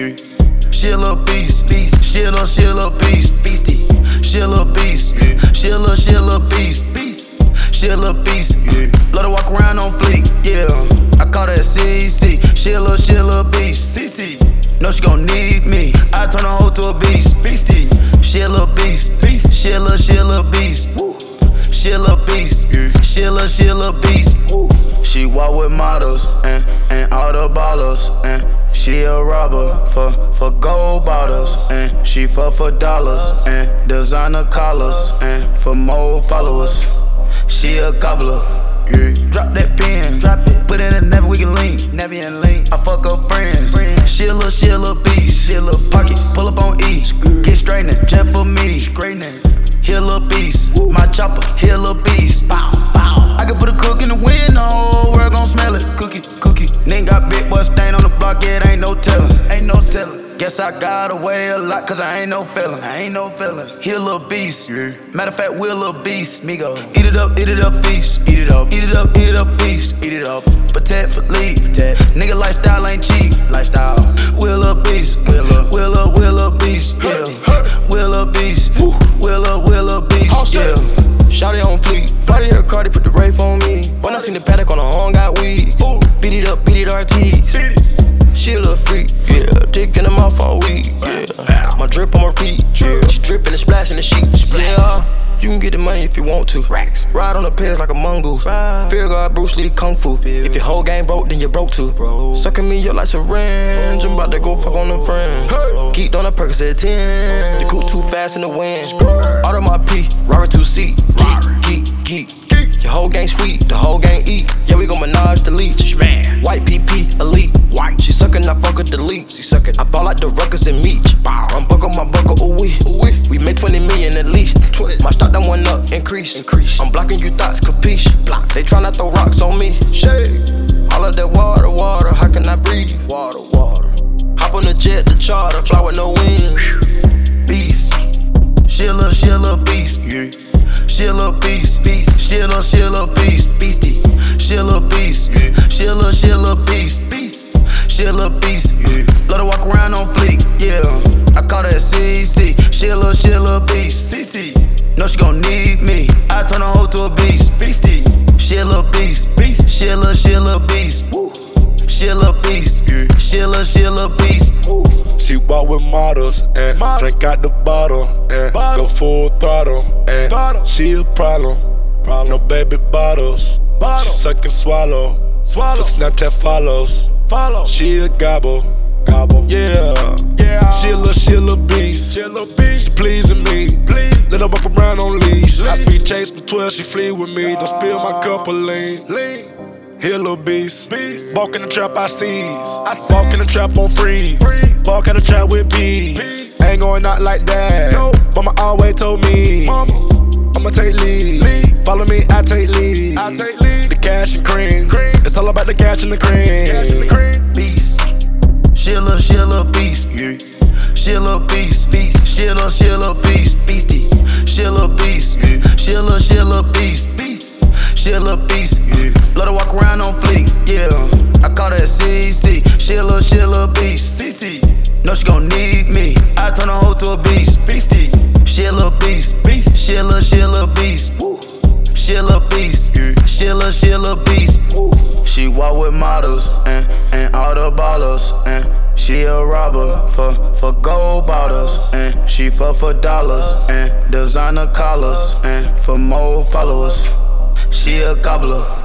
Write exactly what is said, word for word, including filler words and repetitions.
yeah. She a little beast, beast. She a little, she a little beast, beastie. She a little beast, yeah. She a little, she a little beast, beast. She a little beast, yeah. Let her walk around on fleek, yeah. I call that C C. She a little, she a little beast, C C. Know she gon' need me. I turn her hoe to a beast, beastie. She a little beast, beast. She a little, she a little beast, woo. She a little beast, yeah. She a little, she a little beast, woo. She walk with models and and all the ballers and. She a robber for, for gold bottles, and she fuck for dollars, and designer collars, and for more followers. She a cobbler, yeah. Drop that pen, drop it, put in a never we can link, never and link. I fuck her friends, friends. She a little, she a little beast, she a little pocket, pull up on E, get straightening, just for me, straightening. He a little beast, my chopper, he a little beast. Bow, bow. I can put a cook in the wind, the whole world gon' smell it. Cookie, cookie. Nigga got big boy stain on the block, yeah, it ain't no tellin', ain't no tellin'. Guess I got away a lot, cause I ain't no feelin', I ain't no feelin'. He a little beast, yeah. Matter of fact, we a little beast. Me go, eat it up, eat it up, feast. Eat it up, eat it up, eat it up, feast. Eat it up, protect for lead. Nigga lifestyle ain't cheap, lifestyle. We a little beast, we a little, we a little, we a little beast, yeah. We a little beast, we a little, we a little beast, yeah. Shawty on fleek, Friday her Cardi put the Wraith on me. When I seen the paddock on her horn, got weed. Beat it up, beat it R Ts. She a little freak, yeah. Dick in the mouth all week, yeah. My drip on repeat, yeah. She drippin' and splashing the sheets, yeah. You can get the money if you want to. Racks. Ride on the pins like a mongoose. Ride. Fear God, Bruce Lee, Kung Fu. Feel. If your whole game broke, then you broke too. Bro. Sucking me up like syringe. I'm about to go fuck on them friends. Hey. Geeked on the Percocet ten. The coupe too fast in the wind. Out of my P, Robert two C. Geek, geek, geek. Geek. Your whole gang sweet, the whole gang eat. Yeah, we gon' menage the leech. Man. White P P, elite. White. She suckin', I fuck her delete. She suckin'. I ball like the Ruckers and Meech. I'm buckle, my buckle, ooh wee. We made twenty million at least. My stock done went up, increase. increase. I'm blocking you thoughts, capiche. Block. They tryna throw rocks on me. Shade. All of that water, water. How can I breathe? Water, water. Hop on the jet, the charter. Fly with no wings. Beast. She a little, she a little beast, yeah. She a little beast, beast. She a little, she a little beast, beastie. She a little beast, yeah. She a little, she a little beast, beast. She a little beast, yeah. Let her walk around on fleek, yeah. I call that C C. She a little, she a little beast, C C. Know she gon' need me. I turn her hoe to a beast, beastie. She a little beast, beast. She a little, she a little beast, woo. She a little beast, yeah. She a little, she a little beast, woo. She walk with models and Model. Drink out the bottle and bottle. Go full throttle and throttle. She a problem. problem. No baby bottles. Bottle. She suck and swallow. Swallow. For Snapchat follows. Follow. She a gobble. Gobble. Yeah. Yeah. She a little, she a little beast. She a little beast. She pleasing me. Please. Let her walk around on leash. leash. I speed chase with twelve. She flee with me. Don't spill my cup of lean. Lean. He a little beast. beast. Walk in the trap, I seize. I see. Walk in the trap on freeze. Free. Walk in the trap with bees. Ain't going out like that. No. Mama always told me. Mama. I'ma take lead. lead. Follow me, I take lead. I take lead. The cash and cream. cream. It's all about the cash and the cream. Cash and the cream. Beast. She a little, she a little beast, yeah. She a little beast, beast. She a little, she a little beast, beastie. She a little beast, yeah. She a little, she a little beast, beast. She a little beast, yeah. Let her walk around on fleek, yeah. I call that C C. She a little, she a little beast, C C. Know she gon' need me. I turn her hoe to a beast, beastie. She a little beast, beast. She a little, she a little beast, woo. She a little beast, yeah. She a little, she a little beast, woo. She walk with models and and all the ballers and she a robber for for gold bottles and she fuck for dollars and designer collars and for more followers. She a cobbler.